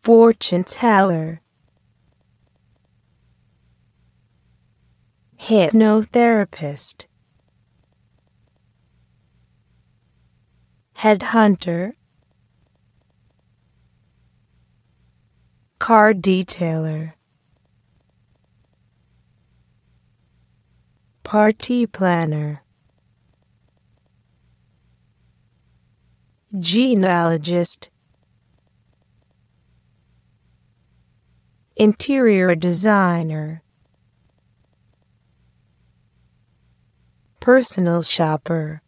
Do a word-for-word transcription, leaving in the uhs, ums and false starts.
fortune teller, hypnotherapist, headhunter, car detailer, party planner, genealogist, interior designer, personal shopper,